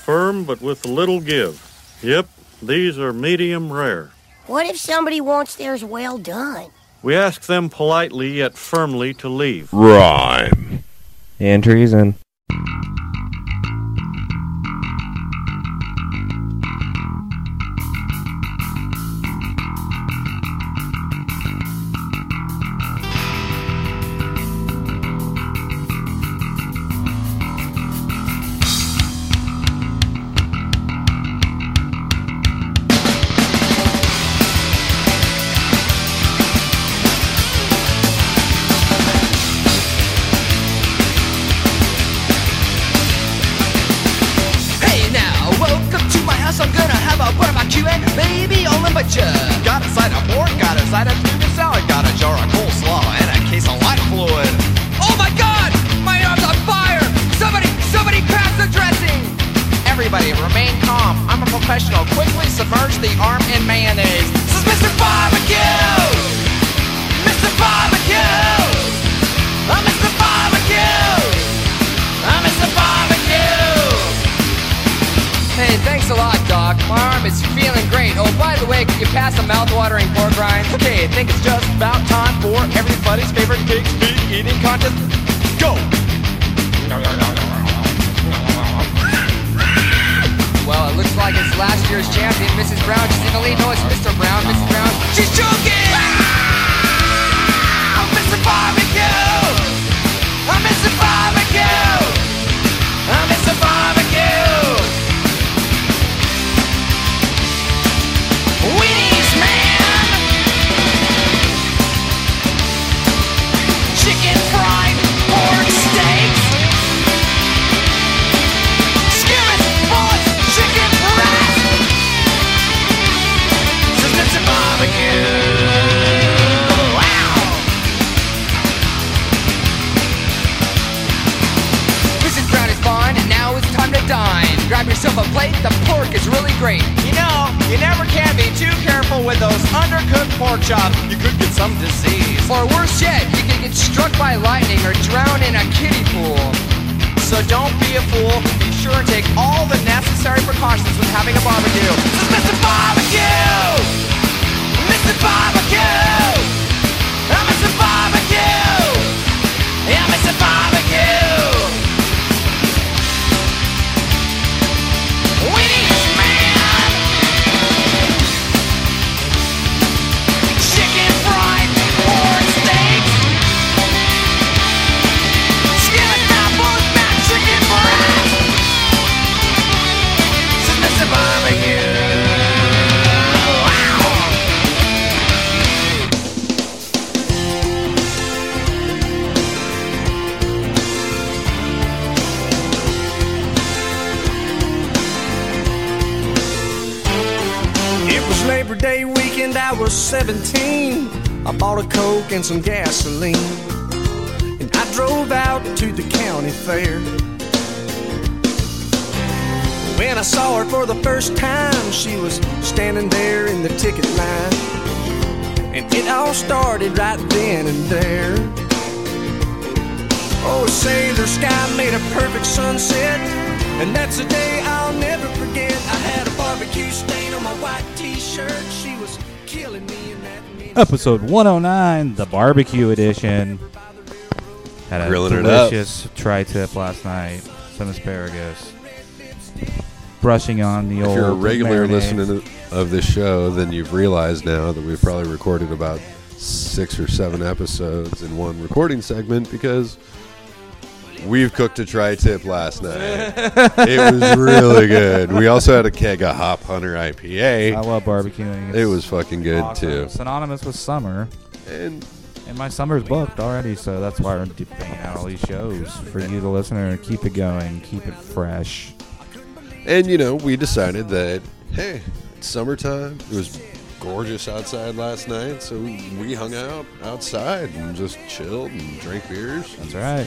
firm but with little give. Yep, these are medium rare. What if somebody wants theirs well done? We ask them politely yet firmly to leave. Rhyme. And treason. Got a side of pork, got a side of tuna salad, got a jar of coleslaw, and a case of light fluid. Oh my God! My arm's on fire! Somebody pass the dressing! Everybody remain calm. I'm a professional. Quickly submerge the arm in mayonnaise. This is Mr. Barbecue! Mr. Barbecue! I'm Mr. Barbecue! I'm Mr. Barbecue! Hey, thanks a lot, Doc. My arm is feeling great. Oh, by the way, can you pass a mouth-watering pork rind? Okay, I think it's just about time for everybody's favorite cake speed eating contest. Go! Well, it looks like it's last year's champion, Mrs. Brown. She's in the lead. No, it's Mr. Brown. Mrs. Brown. She's choking! Ah! Mr. Barbecue! I'm Mr. Barbecue! I'm Mr. Barbecue! Winnie's man! Chicken fried pork steaks! Skewers, bullets, chicken breast! This is Mr. Barbecue! Wow! Mrs. Brown is fine, and now it's time to dine. Grab yourself a plate, the pork is really great. You know, you never can be too careful with those undercooked pork chops. You could get some disease. Or worse yet, you could get struck by lightning or drown in a kiddie pool. So don't be a fool. Be sure and take all the necessary precautions when having a barbecue. This is Mr. Barbecue! Mr. Barbecue! I'm Mr. Barbecue! Yeah, Mr. Barbecue! Winnie's man! Chicken fried pork steaks! Skillet apples, back chicken breast! This is Mr. Barbecue! Wow! It was Labor Day weekend, I was 17. I bought a Coke and some gasoline, and I drove out to the county fair. When I saw her for the first time, she was standing there in the ticket line, and it all started right then and there. Oh, sailor sky made a perfect sunset, and that's a day I'll never forget. I had a barbecue stain on my white t-shirt. She was killing me in that mint. Episode 109, the barbecue edition. Had a Grilling it up. delicious tri-tip last night. Some asparagus. Brushing on the old If you're a regular marinade. listener of this show, then you've realized now that we've probably recorded about 6 or 7 episodes in one recording segment because we've cooked a tri-tip last night. It was really good. We also had a keg of Hop Hunter IPA. I love barbecuing. It was fucking good, awesome. too. Synonymous with summer. And my summer's booked already, so that's why we're banging out all these shows for you, the listener. Keep it going. Keep it fresh. And, you know, we decided that, hey, it's summertime. It was gorgeous outside last night, so we hung out outside and just chilled and drank beers. That's right.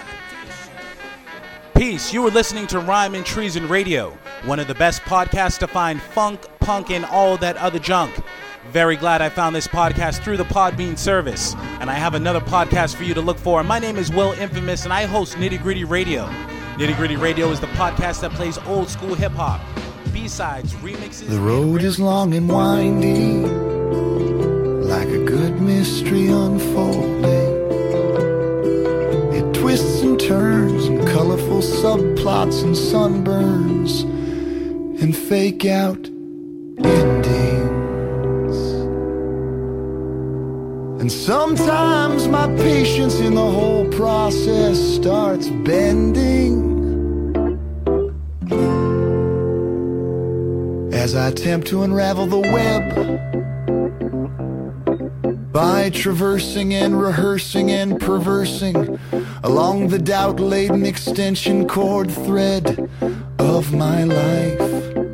Peace. You were listening to Rhyme and Treason Radio, one of the best podcasts to find funk, punk, and all that other junk. Very glad I found this podcast through the Podbean service, and I have another podcast for you to look for. My name is Will Infamous, and I host Nitty Gritty Radio. Nitty Gritty Radio is the podcast that plays old school hip hop, B-sides, remixes. The road is long and windy, like a good mystery unfolding. It twists and turns, and colorful subplots and sunburns, and fake out endings. And sometimes my patience in the whole process starts bending as I attempt to unravel the web by traversing and rehearsing and perversing along the doubt-laden extension cord thread of my life.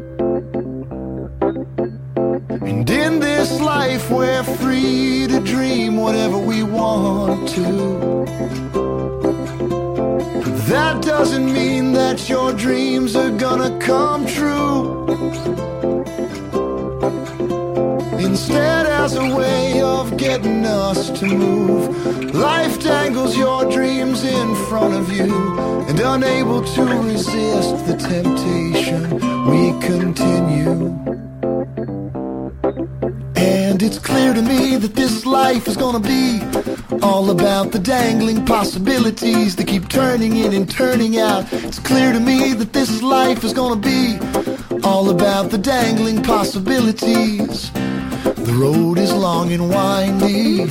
And in this life we're free to dream whatever we want to. That doesn't mean that your dreams are gonna come true. Instead, as a way of getting us to move, life dangles your dreams in front of you, and unable to resist the temptation, we continue. And it's clear to me that this life is gonna be all about the dangling possibilities that keep turning in and turning out. It's clear to me that this life is gonna be all about the dangling possibilities. The road is long and windy,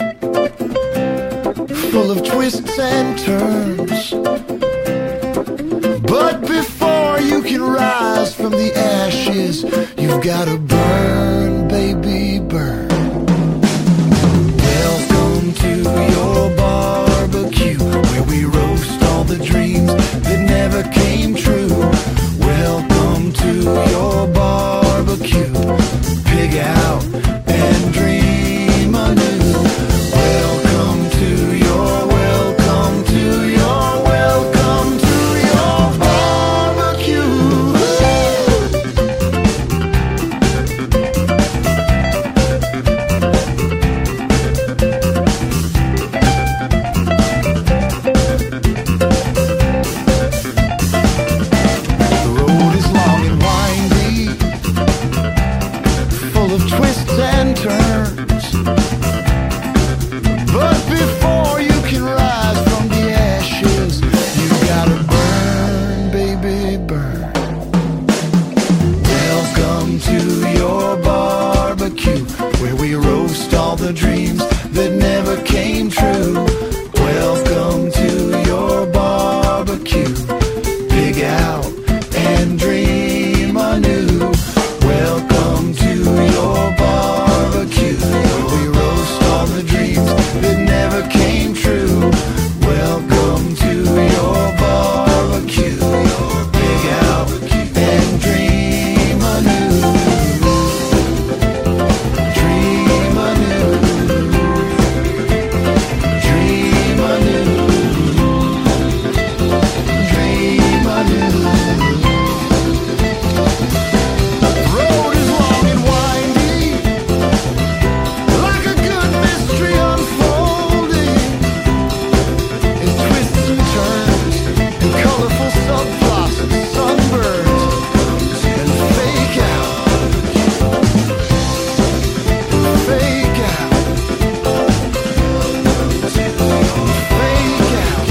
full of twists and turns. But before you can rise from the ashes, you've gotta burn, baby, burn. Welcome to your barbecue, where we roast all the dreams that never came true. Welcome to your barbecue, pig out and dream anew. Welcome to your, welcome to your, welcome to your barbecue. The road is long and windy, full of twists and turns. But before you can rise from the ashes, you gotta burn, baby, burn. Welcome to your barbecue, where we roast all the dreams that never came true. Welcome to your barbecue, pig out and dream anew. Welcome to your barbecue, where we roast all the dreams that never came true. Welcome to your barbecue, pig out and dream anew. Dream anew. Dream anew. Dream anew. Road is long and windy, like a good mystery unfolding. It twists and turns, and colorful subplots and sunburns, and fake out, fake out, fake out,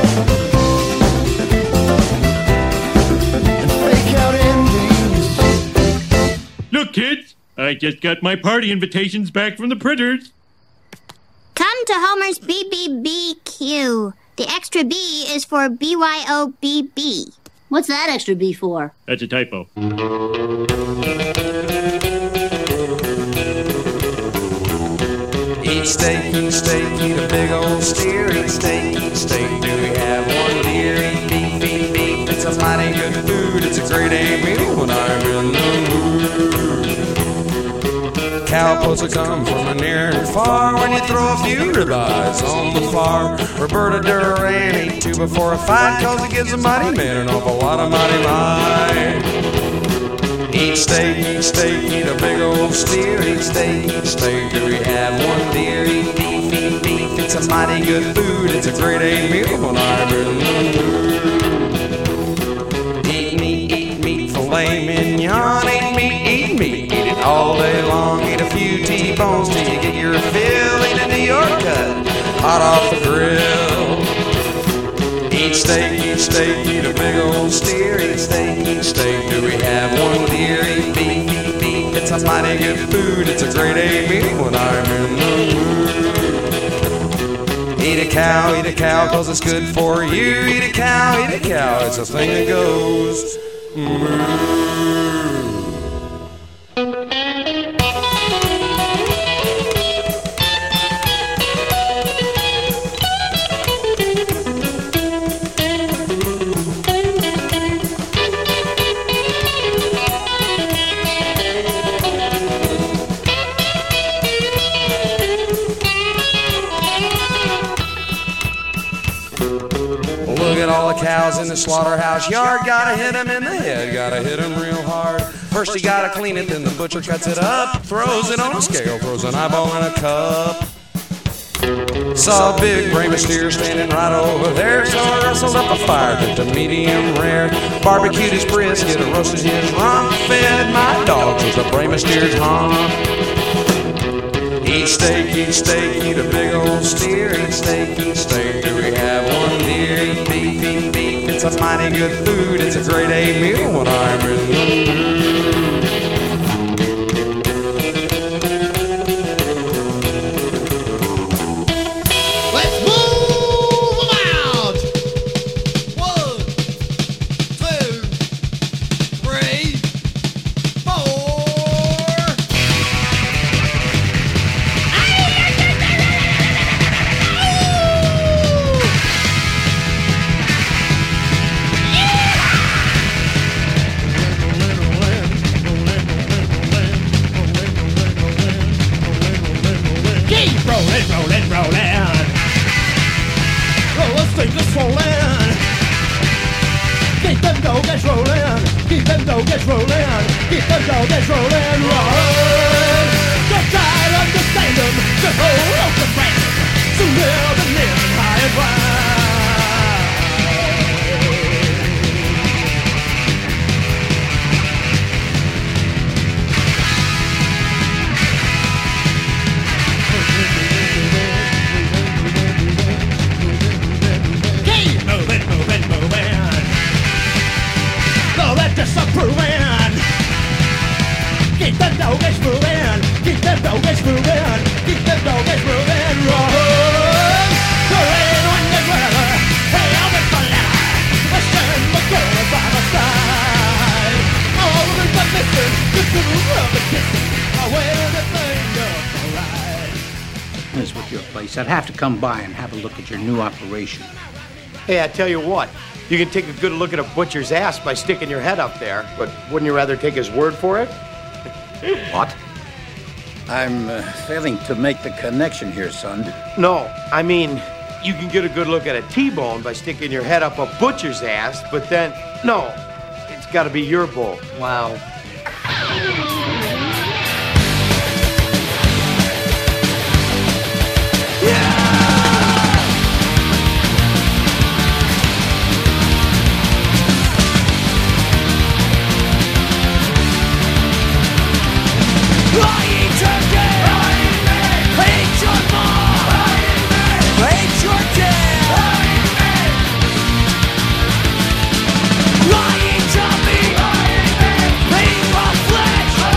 and fake out endings. Look, kids, I just got my party invitations back from the printers. Come to Homer's BBBQ. The extra B is for BYOBB. What's that extra B for? That's a typo. Eat steak, eat a big old steer. Eat steak, do we have one deer? Eat beef, it's a mighty good food. It's a great A meal when I'm in the mood. Cowpokes will come from near and far when you throw a few ribeyes on the fire. Roberta Duran ate two before a fight, cause it gives a mighty man an awful lot of mighty might. Eat steak, eat a big old steer. Eat steak, do we have one deer? Eat beef, it's a mighty good food. It's a great A meal when I'm in the mood. filet mignon ain't meat, eat meat. Eat it all day long, eat a few T-bones till you get your fill. Eat a New York cut, hot off the grill. Eat steak, eat a big old steer. Eat steak, do we have one deer? Eat beef, it's a mighty good food. It's a great A meal when I'm in the mood. Eat a cow, cause it's good for you. Eat a cow, it's a thing that goes moo. Cows in the slaughterhouse yard, gotta hit them in the head, gotta hit them real hard. First you gotta clean it, then the butcher cuts it up, throws it on a scale, throws an eyeball in a cup. Saw a big brain of steer standing right over there, so I rustled up a fire, cooked a medium rare, barbecued his brisket, roasted his rump, fed my dogs with a brain of steer's hump. Eat steak, eat a big old steer. Eat steak, do we have one deer? Eat beef, it's a mighty good food. It's a great A meal when I'm in the mood. Let's move them out! 1, 2, 3, 4. Rolling. Roll those fingers swollen. Keep them doggers rolling. Keep them doggers rolling. Keep them doggers rolling. Rolling. Just try to understand them. To hold on to friends. To live and live high and wide. Disapproving. Keep them doggers moving. Keep them doggers moving. Keep them doggers moving. Rolling. The rain, wind, and weather. Hey, I'll be for leather. Western McGurk by my side. All of the missing. The groove of the kissing. I wear everything up alright. This with your place. I'd have to come by and have a look at your new operation. Hey, I tell you what. You can take a good look at a butcher's ass by sticking your head up there, but wouldn't you rather take his word for it? What? I'm failing to make the connection here, son. No, I mean, you can get a good look at a T-bone by sticking your head up a butcher's ass, but then, no, it's got to be your bull. Wow. Lying to me, being my flesh.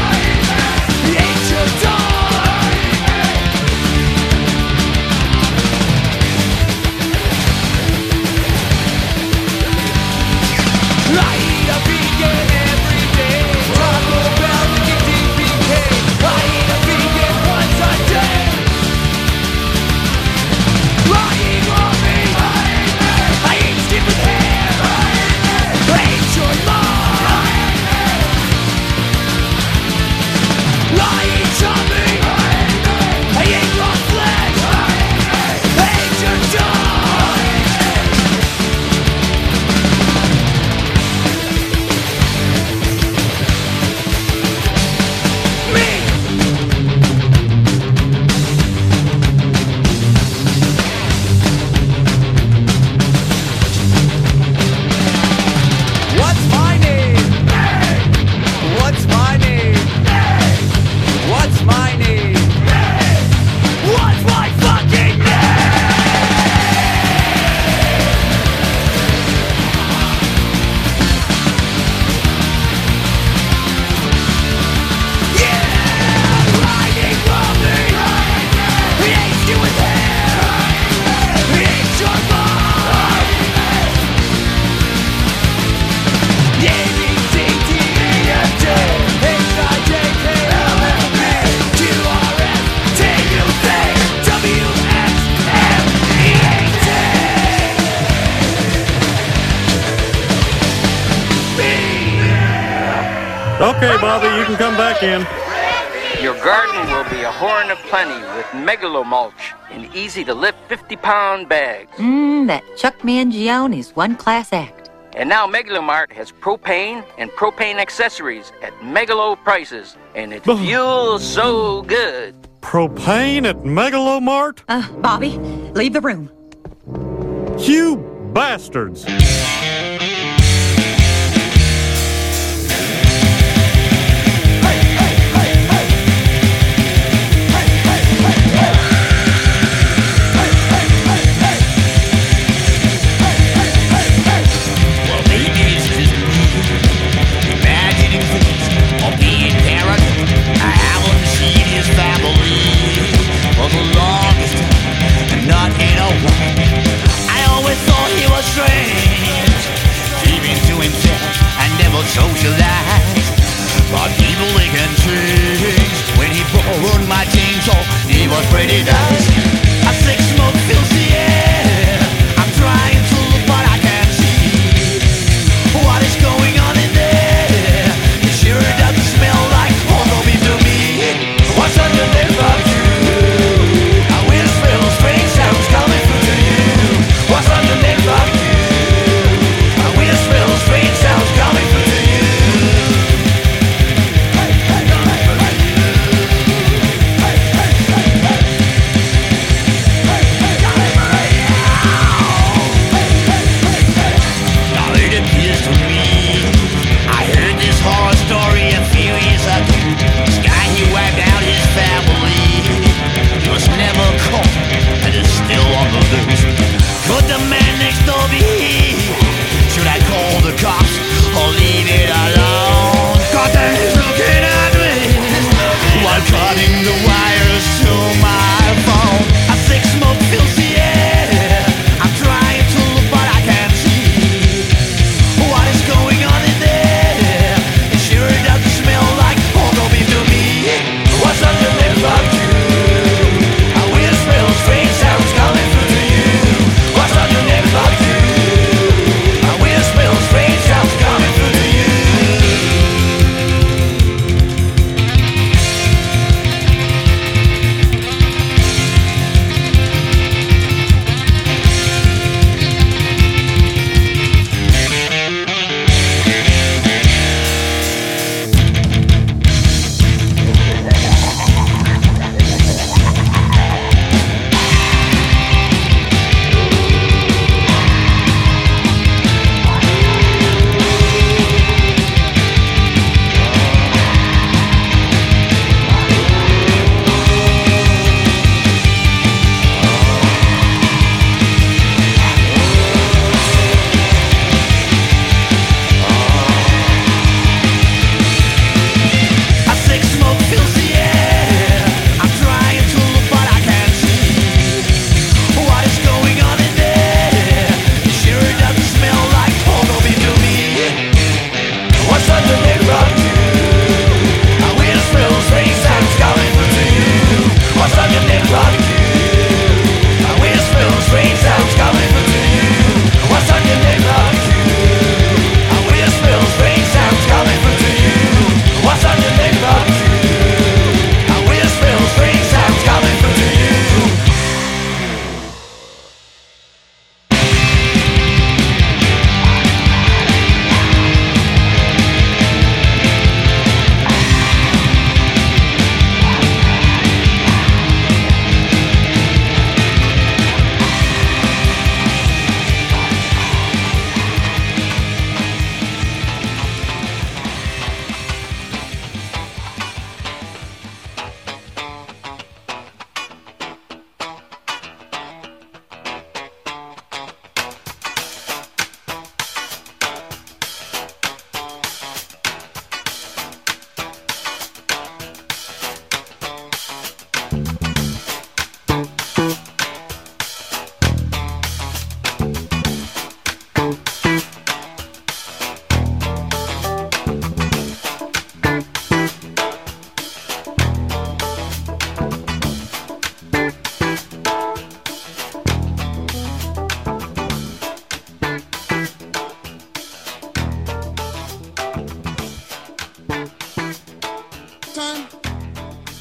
Okay, Bobby, you can come back in. Your garden will be a horn of plenty with Megalomulch, an easy-to-lift 50-pound bag. That Chuck Mangione is one class act. And now Megalomart has propane and propane accessories at Megalo prices, and it fuels so good. Propane at Megalomart? Bobby, leave the room. You bastards! For the longest time, and not in a while. I always thought he was strange.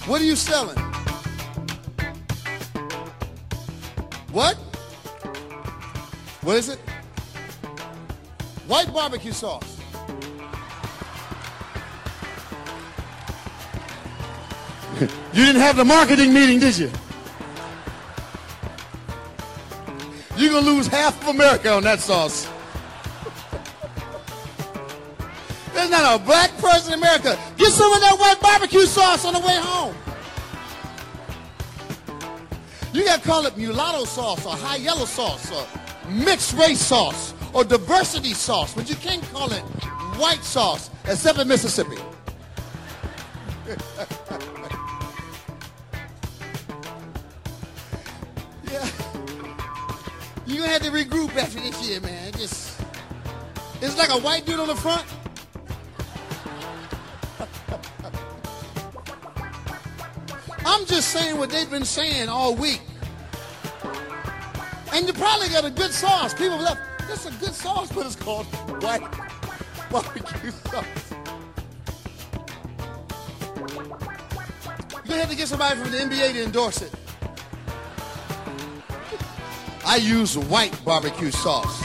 What are you selling? What? What is it? White barbecue sauce. You didn't have the marketing meeting, did you? You're going to lose half of America on that sauce. There's not a black person in America. Get some of that white barbecue sauce on the way home. You got to call it mulatto sauce or high yellow sauce or mixed race sauce or diversity sauce, but you can't call it white sauce, except in Mississippi. Yeah. You're going to have to regroup after this year, man. It's like a white dude on the front. I'm just saying what they've been saying all week. And you probably got a good sauce. People left, that's a good sauce, but it's called white barbecue sauce. You're going to have to get somebody from the NBA to endorse it. I use white barbecue sauce.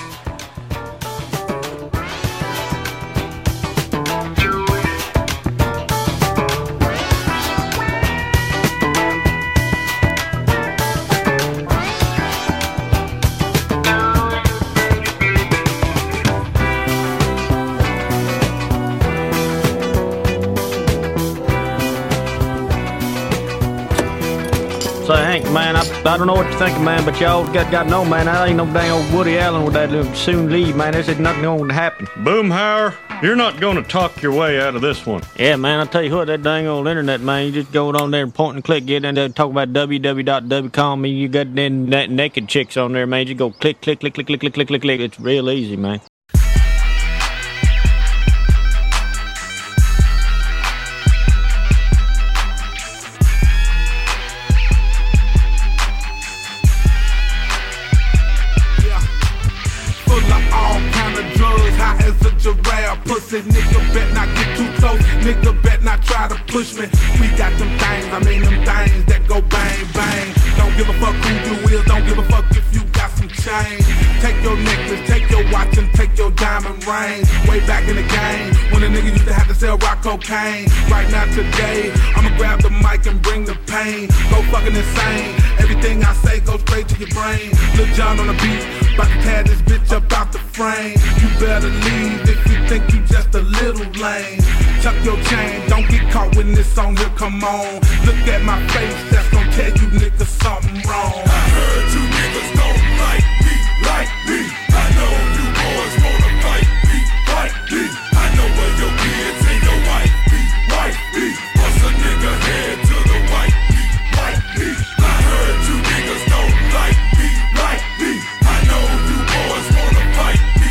Say, Hank, man, I don't know what you're thinking, man, but y'all got to know, man, I ain't no dang old Woody Allen with that little soon leave, man. This is nothing going to happen. Boomhauer, you're not going to talk your way out of this one. Yeah, man, I tell you what, that dang old internet, man, you just go on there and point and click, get in there, talk about www.com, you got them naked chicks on there, man. You go click, click, click, click, click, click, click, click, click. It's real easy, man. Pussy, nigga bet not get too close, nigga bet not try to push me. We got them things, I mean them things that go bang, bang. Don't give a fuck who you is, don't give a fuck if you got some change. Take your necklace, take your watch and take your diamond rings. Way back in the game, when a nigga used to have to sell rock cocaine. Right now today, I'ma grab the mic and bring the pain. Go fucking insane, everything I say goes straight to your brain. Lil Jon on the beat, about to tear this bitch up out the frame. You better leave if you think you just a little lame. Chuck your chain, don't get caught when this song here come on. Look at my face, that's gonna tell you niggas something wrong. I heard you niggas don't like me. I know you boys wanna fight me. I know where your kids and your wife be. Bust a nigga head to the white be. I heard you niggas don't like me. I know you boys wanna fight me.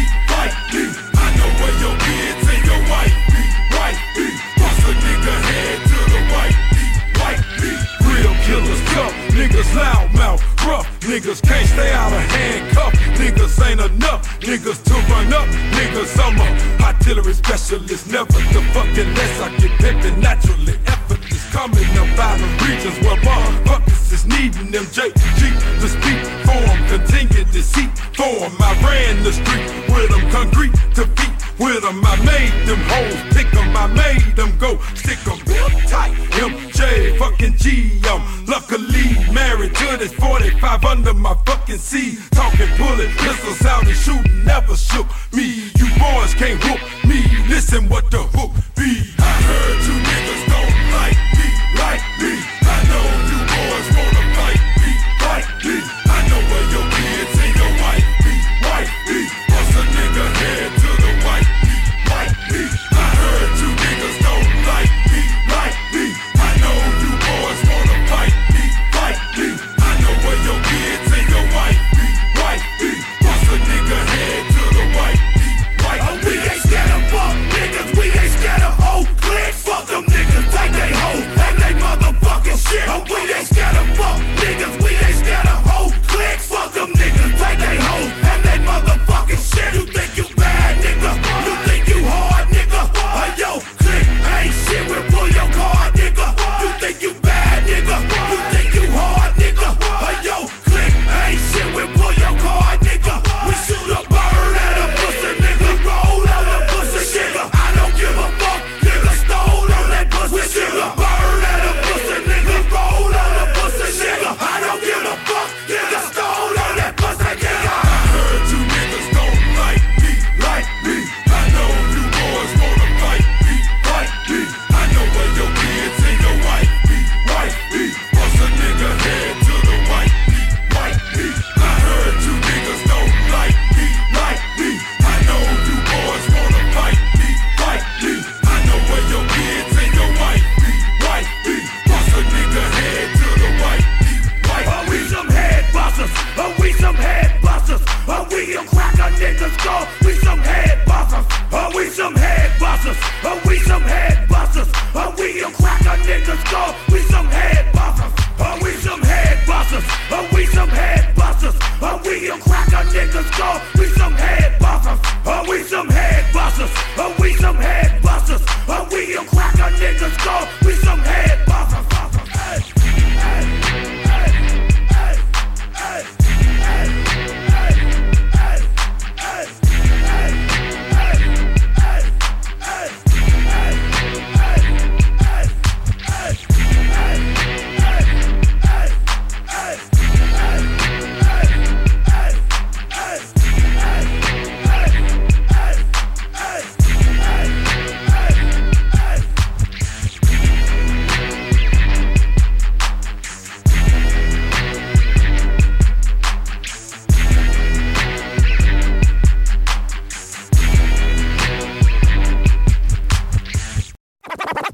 I know where your kids and your wife be. Bust a nigga head to the white be. Real killers tough, niggas loud mouth, rough. Niggas can't stay out of handcuff. Niggas ain't enough, niggas to run up. Niggas, I'm a artillery specialist. Never the fucking less I get pimpin' naturally. Effortless coming up out of regions where motherfuckers is needing them JG to speak for 'em. Continue to seek for 'em. I ran the street with them, concrete to feet with them. I made them hoes pick 'em. I made them go stick 'em. Built tight, MJ fucking G. I'm luckily married to this 45 under my fucking seat. Talking bullet, pistols out and shooting never shook me. You boys can't whoop me. Listen what the hook be. I heard you niggas don't like me. I know you boys wanna fight me. I know where your kids and your wife be. Bust a nigga head to the white be. I heard you niggas don't like me. I know you boys wanna fight me. I know where your kids and your wife be. Bust a nigga head to the white be. We ain't scared of fuck niggas, we ain't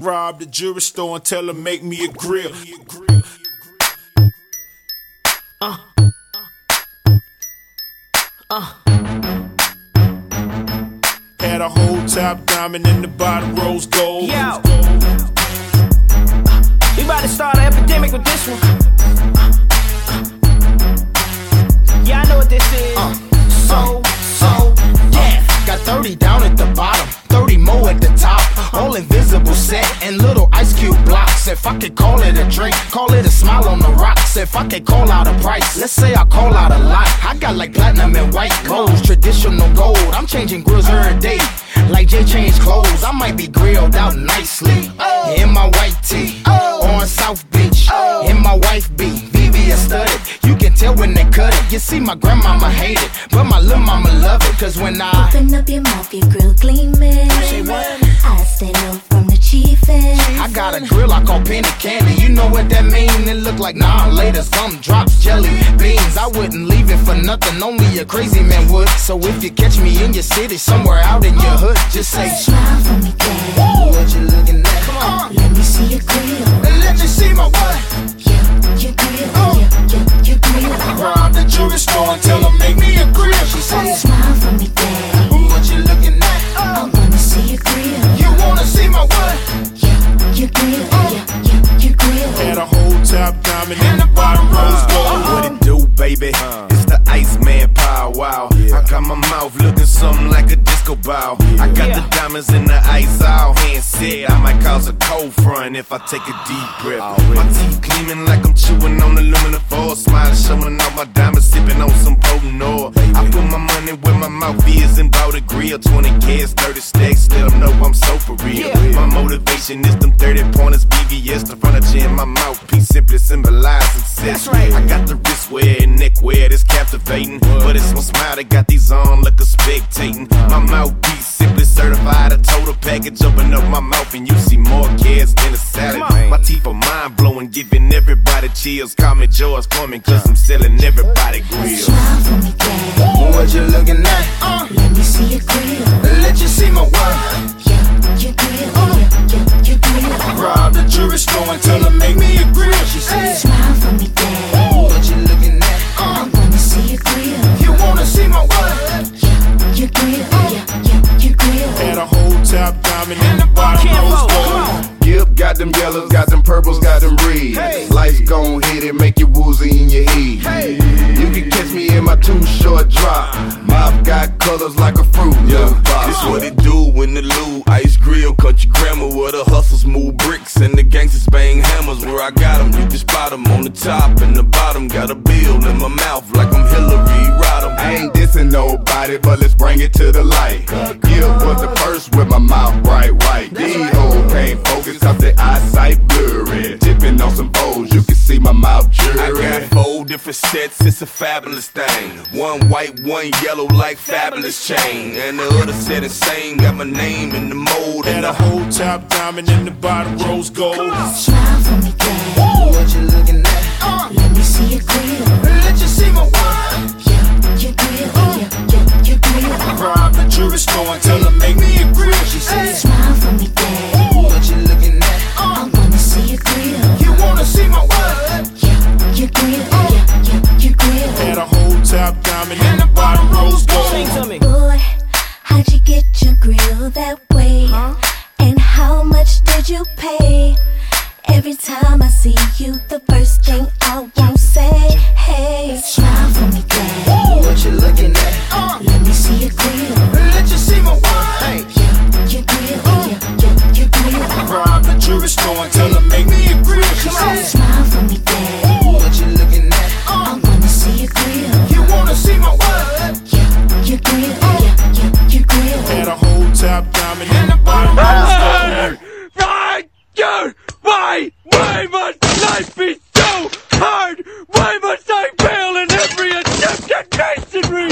Rob the jewelry store and tell her make me a grill. Had a whole top diamond in the bottom rose gold. Yo, we about to start an epidemic with this one. Yeah, I know what this is. Yeah. Got 30 down at the bottom, 30 more at the top. All invisible set and little ice cube blocks. If I could call it a drink, call it a smile on the rocks. If I could call out a price, let's say I call out a lot. I got like platinum and white gold, traditional gold. I'm changing grills every day, like Jay changed clothes. I might be grilled out nicely in my white tee on South Beach. In my wife beat, VVS studded. You can tell when they cut it. You see, my grandmama hate it, but my little mama love it. Cause when I open up your mouth, your grill gleaming. I stay low from the chiefin'. I got a grill I call penny candy. You know what that mean? It look like nah later. Some drops jelly beans. I wouldn't leave it for nothing. Only a crazy man would. So if you catch me in your city, somewhere out in your hood, just say smile for me, daddy. What you looking at? Come on, let me see your grill. Let me see my what? Your grill. Your grill. Rob the jewelry store and tell her make me a grill. She said smile for me, daddy. What you looking at? I wanna see your grill. You wanna see my what? Your grill. Your grill. Had a whole top diamond in the bottom rose gold. What it do, baby? It's the Iceman Power Wow. I got my mouth looking something like a disco ball. I got the diamonds in the ice all hand said. I might cause a cold front if I take a deep breath. My teeth gleaming like I'm chewing on aluminum foil. Smiling, showing off my diamonds, sipping on some potent oil. I put my money where my mouth is and bought a grill. 20 kids, 30 stacks, let them know I'm so for real. My motivation is them 30 pointers, BVS, the furniture in my mouthpiece simply symbolize success. I got the wrist wear and neck wear that's captivating, but it's my smile that got these on like a spectating. My mouthpiece simply certified, a total package. Open up my mouth and you see more kids than a salad. My teeth are mind blowing, giving everybody chills. Call me George Foreman, cause I'm selling everybody grills. Smile for me, daddy. What you looking at? Let me see your grill. Let you see my what? Your grill. Your grill. Rob the jewelry store and tell her make me a grill. She said smile for me, daddy. What you looking at? I wanna see your grill. You wanna see my what? Your grill. Your grill. Had a whole top diamond in the bottom rose gold. Yep, got them yellows, got them purples, got them reds. Life's gon' hit it, make you woozy in your head. You can catch me in my too short drop. Mouth got colors like a fruit. This what it do when the Lou Ice Grill, country grammar, where the hustlers move bricks and the gangsters bang hammers. Where I got them, you can spot them on the top and the bottom. Got a bill in my mouth like I'm Hillary Rodham. I ain't dissing nobody, but let's bring it to the light. Gill was the first with my mouth bright white. D-O can't focus cause the eyesight blurry. Tipping on some bowls, you can see my mouth jury. I got 4 different sets, it's a fabulous thing. One white, one yellow like fabulous chain. And the other set insane, got my name in the mold. And a whole top diamond in the bottom rose gold. Smile for me, daddy. What you looking at? Let me see your grill. Let you see my what? Your grill. Your grill. Rob the jewelry store and tell her make me a grill. She said smile for me, daddy. What you looking at? I wanna see your grill. You wanna see my what? Your grill. Your grill. Had a whole top diamond in the bottom rose gold. Sing to me. Boy, how'd you get your grill that way? And how much did you pay? Every time I see you, the first thing I won't say, hey, smile for me, daddy. What you looking at? Let me see your grill. Let you see my what? Your grill. Your grill. Rob the jewelry store and tell her make me a grill. She said smile for me, daddy. What you looking at? I wanna see your grill. You wanna see my what? Your grill. Your grill. Had a whole top diamond in the bottom rose gold. Why must life be so hard? Why must I fail in every attempt at masonry?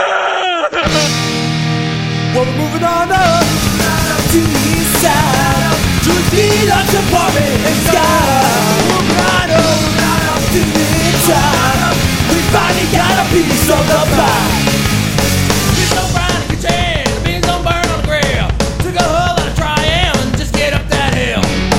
Well, we're moving on up to the east side, to the beat of the party and sky. Moving right up to the inside, we finally got a piece of the pie. Beans on brown in your chest, beans on burn on the grill. Took a whole lot of trying, just get up that hill.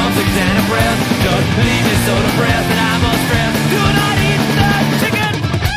drumsticks and a breath. Just leave me so depressed that I must stress. Do not eat the chicken.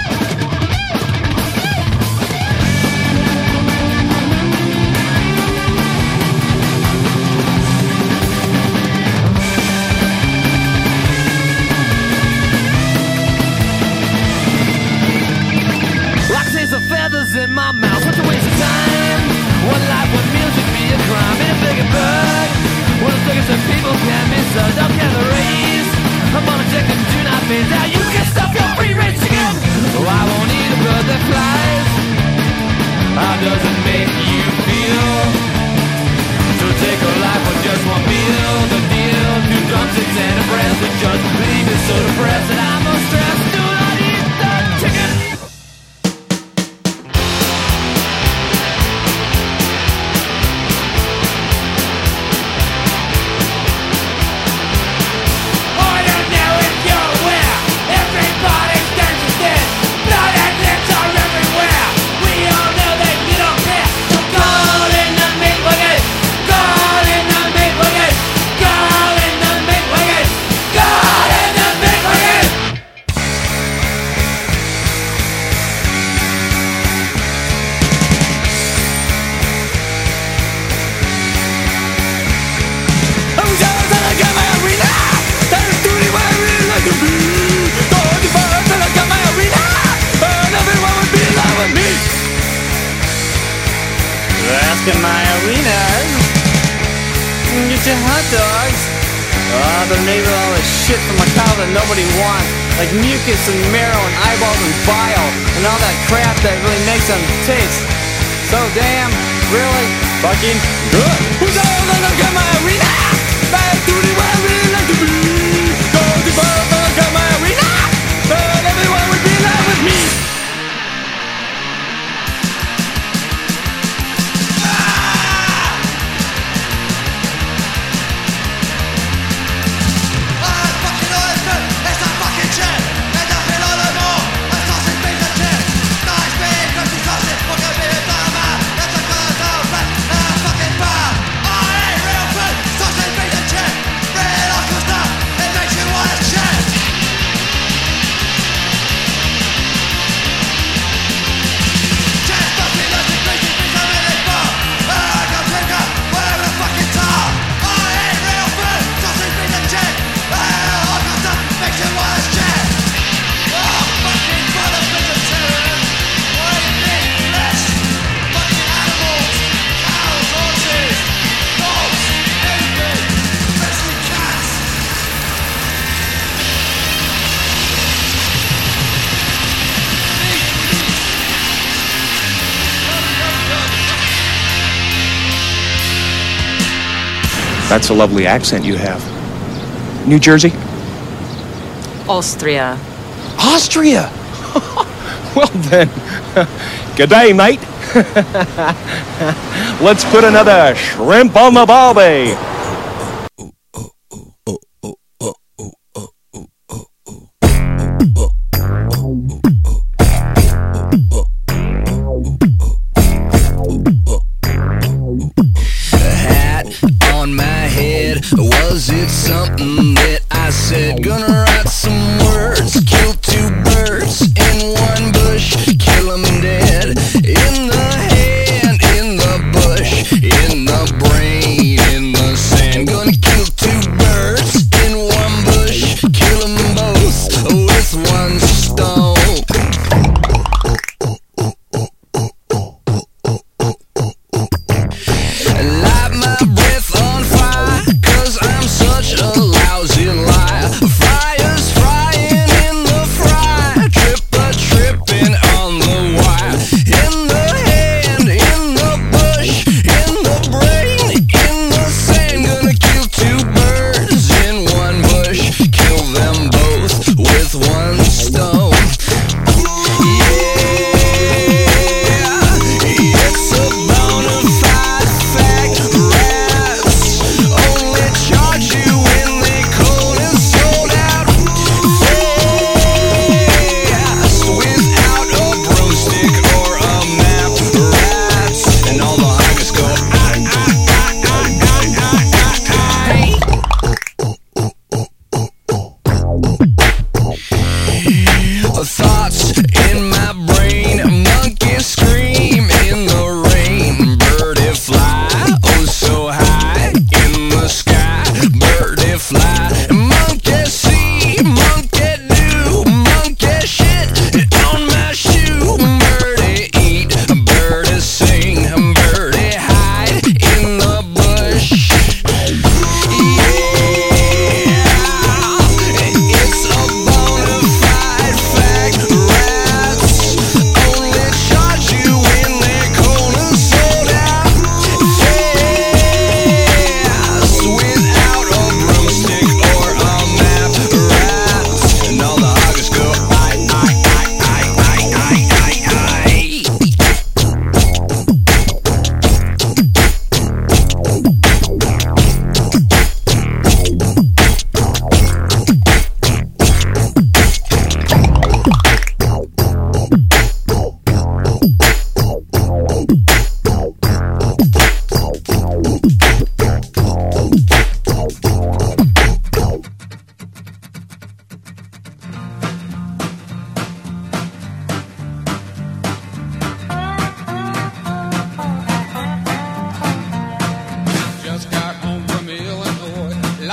Like a taste of feathers in my mouth, such a waste of time. One life, one music, be a crime, be a big bird. One of the some people can be such, I'll get the race. I'm on a check and do not phase. Now you can stop your free range chicken. Oh, I won't eat a bird that flies. How does it make you feel to take a life with just one meal? The deal, 2 drumsticks and a breath. It just leave me so depressed that I'm no stress. Do not eat the chicken. In my arenas, get your hot dogs. Oh, they're made with all this shit from a cow that nobody wants, like mucus and marrow and eyeballs and bile and all that crap that really makes them taste so damn really fucking good. Who's all gonna get my arena? Back to the where I really like to be. Go to the bar, get my arena, but everyone would be in love with me. That's a lovely accent you have. New Jersey? Austria. Austria? Well then, good day, mate. Let's put another shrimp on the barbie. Was it something that I said? Gonna write some words, kill 2 birds in one bush, kill 'em dead. In the hand, in the bush, in the brain, in the sand. Gonna kill 2 birds in one bush, kill 'em both with one stone. Light my breath on fire, 'cause I'm such a lousy liar. Fryers frying in the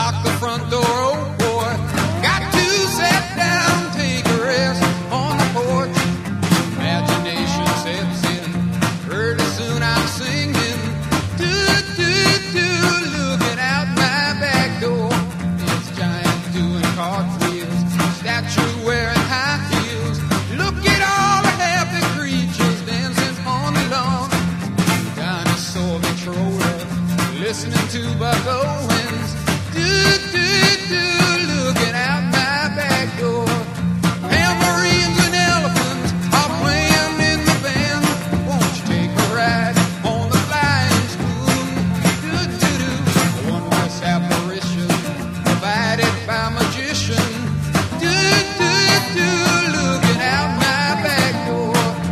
lock the front door, oh boy. Got to sit down, take a rest on the porch. Imagination sets in, pretty soon I'm singing. Do, do, do, looking out my back door. It's giant doing cartwheels, statues wearing high heels. Look at all the happy creatures dancing on the lawn. Dinosaur controller, listening to Buck Owens. Do, do, do, looking out my back door. Tambourines and elephants are playing in the band. Won't you take a ride on the flying spoon? Do, do, do, a wondrous apparition provided by magician. Do, do, do, looking out my back door.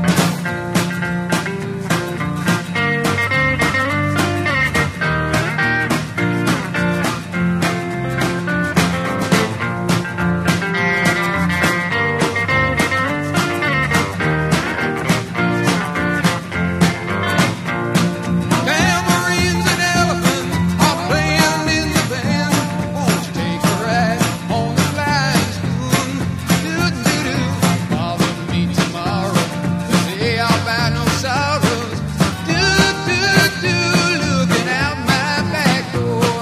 Tambourines and elephants are playing in the band. Won't you take a ride on the flying spoon? Do, do, do, bother me tomorrow, 'cause they are by no sorrows. Do, do, do, looking out my back door.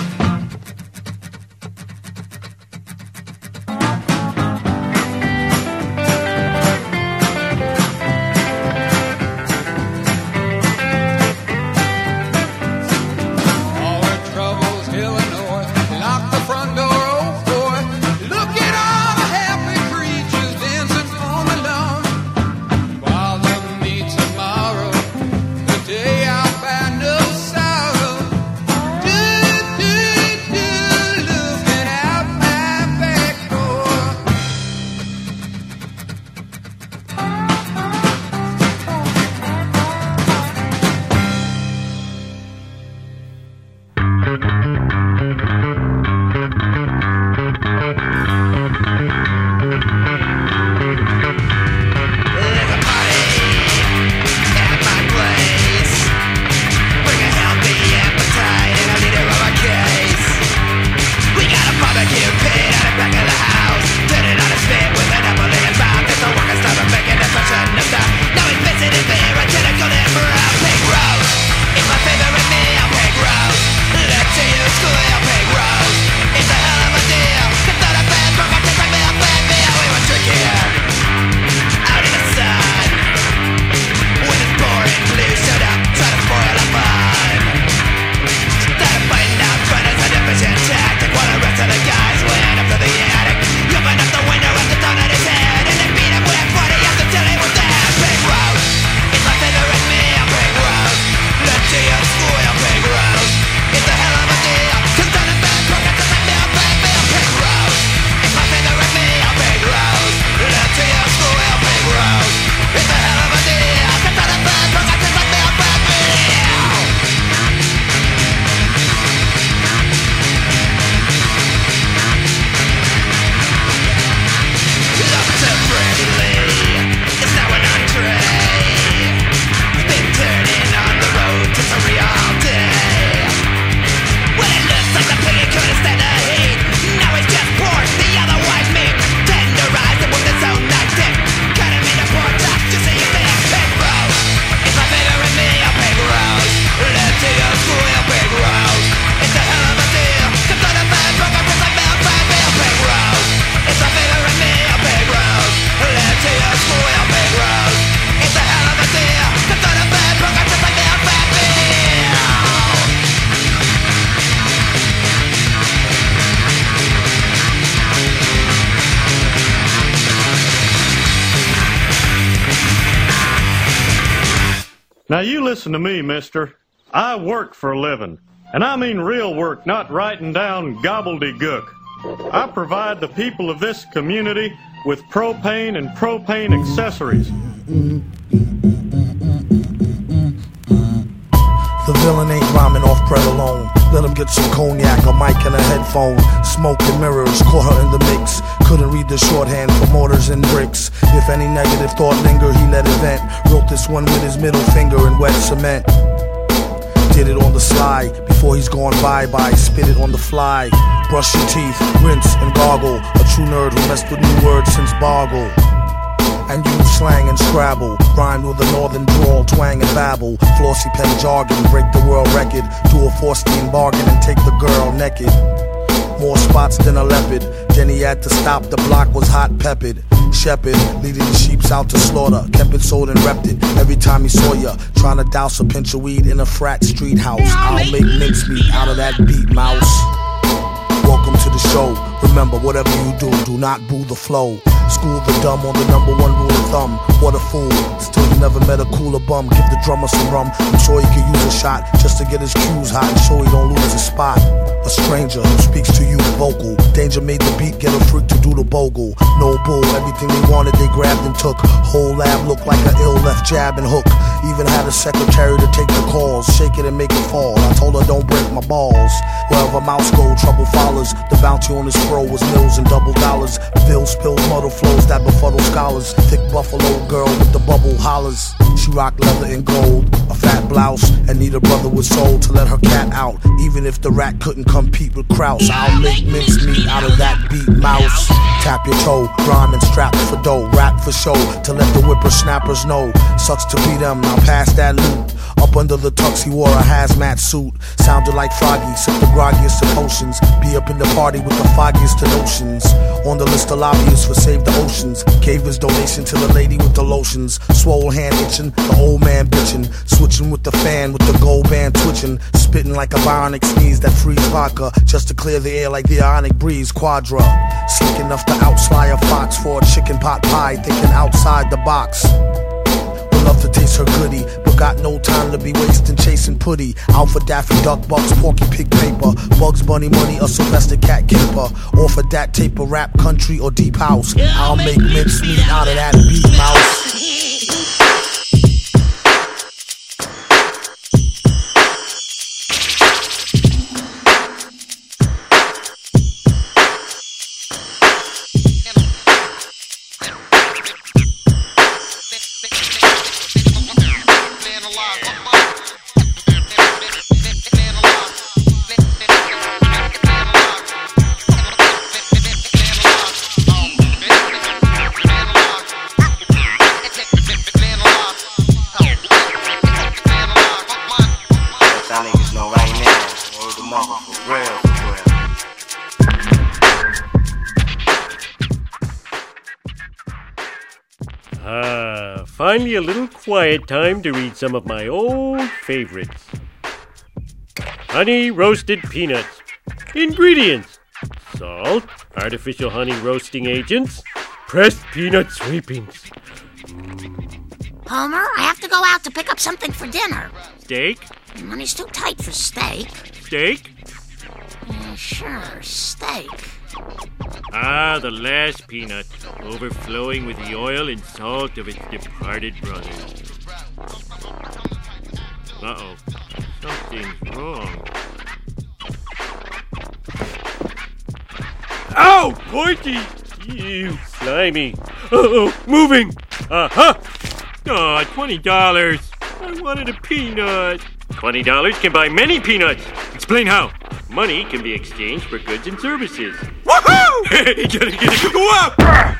All our troubles healing north. Lock the front door, oh boy. Look at all the happy creatures dancing on the lawn. Bother me tomorrow, the day I'll find no sorrow. Do, do, do, looking out my back door. Bring a healthy appetite and a liter of a case. We got a barbecue pit at the back of the house. Turn it on a spit with an apple in his mouth. There's no working stuff and making a session of stuff. Now he's visiting beer until a golden brown pig roast. It's my favorite meal, pig roast. Let's see you squeal, pig roast. It's a hell of a deal. It's not a bad burger, tastes like milk, bad meal. We were drinking out in the sun. When it's pouring blue soda, try to spoil the fun. Started fighting out runners and efficient tactic, while the rest of the guys went up to the attic. Opened up the window at the down at his head, and then beat him with 40 up until he was dead. Pig roast, it's my favorite meal, pig roast. Let's see you squeal, pig roast. It's a hell of a deal, 'cause on a bad burger, tastes like milk, bad meal, pig roast. It's my favorite meal, pig roast. Let's see you squeal, pig roast. It's a hell of a deal, 'cause on a bad burger, tastes like milk, bad meal. Love so friendly, it's now an entree. Been turning on the road to Surrey all day. Well, it looks like the piggy couldn't stand the heat. Now it's just pork, the other white meat. Tenderized it with its own knife tip. Cut him into pork chops just so you think pig roast. It's my favorite meal, pig roast. Let's see you squeal, pig roast. It's a hell of a deal, 'cause on a bad burger, tastes like milk, bad meal, pig roast. It's my favorite meal, pig roast. Let's see you squeal, pig roast. It's a hell of a deal, 'cause on a bad burger, tastes like milk, bad meal. Now you listen to me, mister. I work for a living. And I mean real work, not writing down gobbledygook. I provide the people of this community with propane and propane accessories. The villain ain't rhyming off bread alone. Let him get some cognac, a mic and a headphone. Smoke and mirrors, caught her in the mix. Couldn't read the shorthand for mortars and bricks. If any negative thought lingered, he let it vent. Wrote this one with his middle finger in wet cement. get it on the sly. Before he's gone bye-bye, spit it on the fly. Brush your teeth, rinse and gargle. A true nerd who messed with new words since Boggle. And use slang and Scrabble. Rhyme with a northern drawl, twang and babble. Flossy pen jargon, break the world record. Do a Forstein bargain and take the girl naked. More spots than a leopard. Then he had to stop, the block was hot peppered. Shepherd, leading the sheeps out to slaughter. Kept it sold and repped it every time he saw ya. Trying to douse a pinch of weed in a frat street house. I'll make mincemeat out of that beat, mouse. Welcome to the show. Remember, whatever you do not boo the flow. School the dumb on the number one rule of thumb. What a fool, still you never met a cooler bum. Give the drummer some rum, I'm sure he could use a shot just to get his cues hot and show he don't lose his spot. A stranger who speaks to you vocal. Danger made the beat, get a freak to do the bogle. No bull, everything they wanted they grabbed and took. Whole lab looked like an ill left jab and hook. Even had a secretary to take the calls. Shake it and make it fall, I told her don't break my balls. Wherever mouse go, trouble follows. The bounty on his fro was mills and double dollars. Bill spills, muddle flows that befuddle scholars. Thick buffalo girl with the bubble hollers. She rocked leather and gold, a fat blouse, and need a brother with soul to let her cat out. Even if the rat couldn't compete with Kraus, I'll make mincemeat out of that beat, mouse. Tap your toe, rhyme and strap for dough. Rap for show, to let the whippersnappers know. Sucks to be them, now pass that loot. Up under the tux he wore a hazmat suit. Sounded like Froggy, sip the groggiest of potions. Be up in the party with the foggiest of notions. On the list of lobbyists for Save the Oceans. Gave his donation to the lady with the lotions. Swole hand itching, the old man bitching. Switching with the fan with the gold band twitching. Spitting like a bionic sneeze that frees vodka. Just to clear the air like the ionic breeze. Quadra, slick enough to outfly a fox for a chicken pot pie. Thinking outside the box. Love to taste her goodie, but got no time to be wasting chasing putty. Out for Daffy Duck Bucks, Porky Pig paper, Bugs Bunny money, a Sylvester Cat caper. Or for that taper, rap, country, or deep house. I'll make mincemeat out of that beat, mouse. Finally a little quiet time to read some of my old favorites. Honey roasted peanuts. Ingredients: salt, artificial honey roasting agents, pressed peanut sweepings. Homer, I have to go out to pick up something for dinner. Steak? Money's too tight for steak. Steak? Sure, steak. Ah, the last peanut, overflowing with the oil and salt of its departed brother. Uh-oh, something's wrong. Ow! Porky! Ew, slimy. Uh-oh, moving! Uh-huh! Aw, $20. I wanted a peanut. $20 can buy many peanuts. Explain how. Money can be exchanged for goods and services. Woohoo! Get it, go up!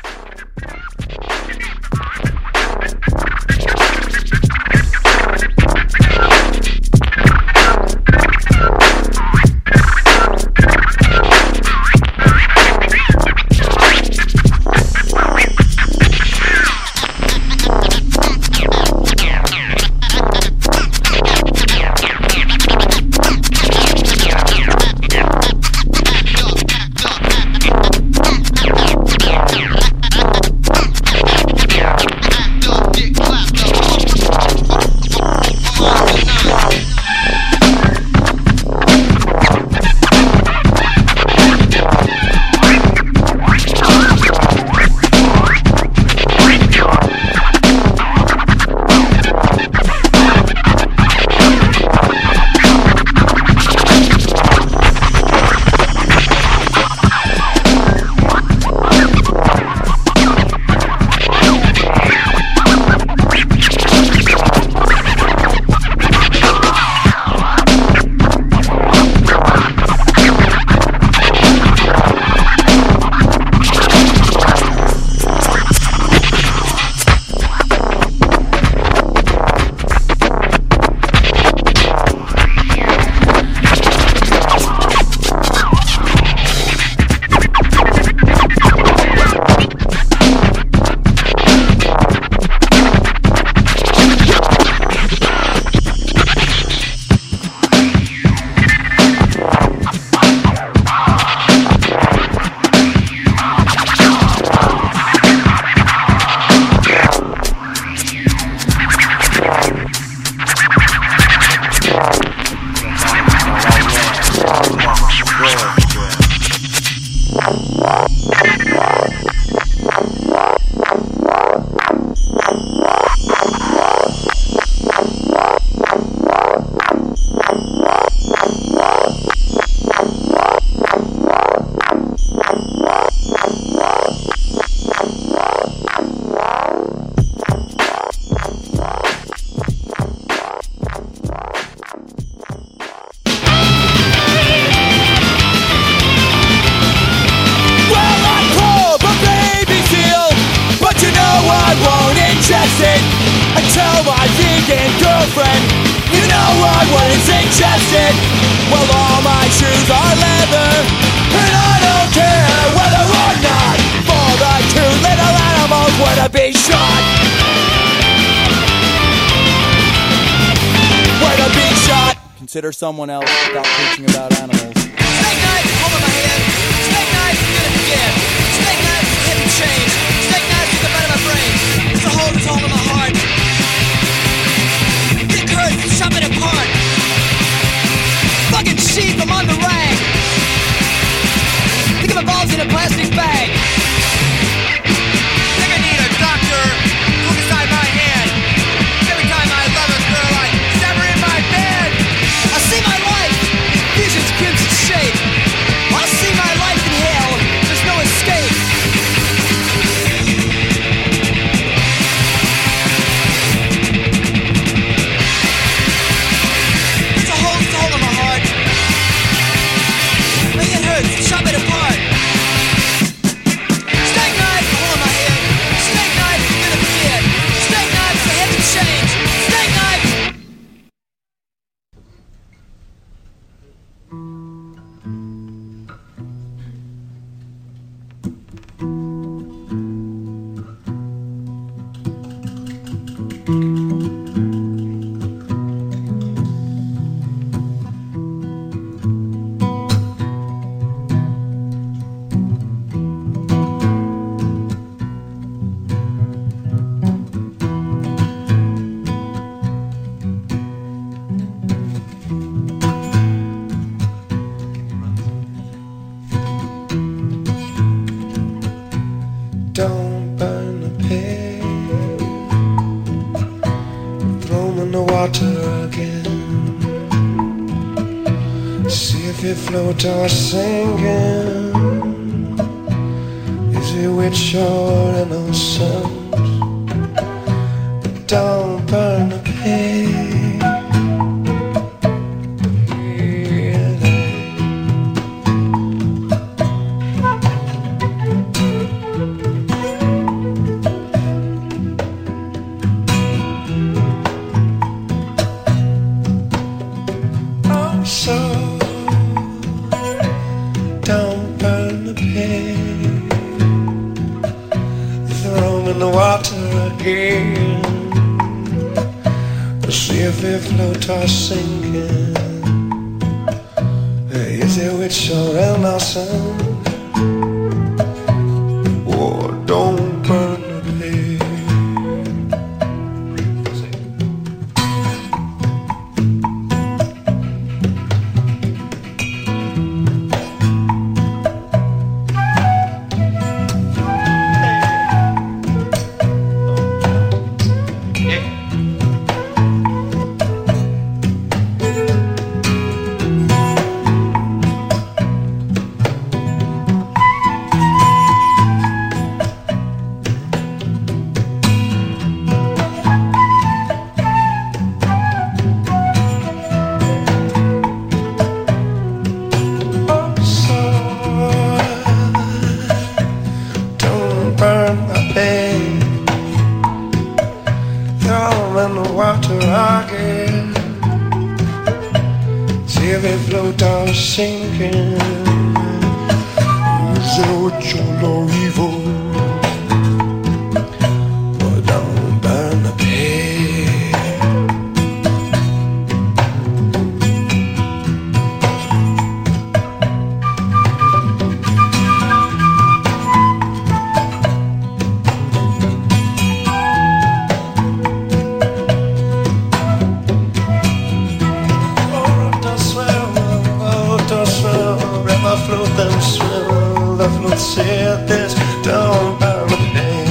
friend. You know I wouldn't suggest it. Well, all my shoes are leather, and I don't care whether or not for the two little animals were to be shot. Were to be shot. Consider someone else without preaching about animals. Snake knife over my head. Snake knife, gonna begin. Snake knife, hit and change. Snake knife to the bed of my brain. It's a hole, it's all in my heart. Dick hurts, chop it apart. Fucking sheep, I'm on the rag. Think of my balls in a plastic bag. Think I need a doctor. Look inside my head. Every time I love a girl, I stab her in my bed. I see my life, visions crimson shade. I see my life in hell, there's no escape. There's a hole in my heart. Make it hurt, chop it apart. Snake knife, hole in my head. Snake knife, gonna be dead. Snake knife, the head to change. Snake knife. Don't burn the pig. Throw 'em in the water again. See if it floats or sinking. Is it witch or innocent? Don't burn the pig. So don't burn the pig. Throw 'em in the water again. See if it floats or sinking. Is it witch or innocent? Oh, don't burn the pig. Again. See if it float or sinking. Is it witch or evil? But don't burn the pig. Float them swim, the float said this, don't burn the pig.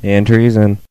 Entries in.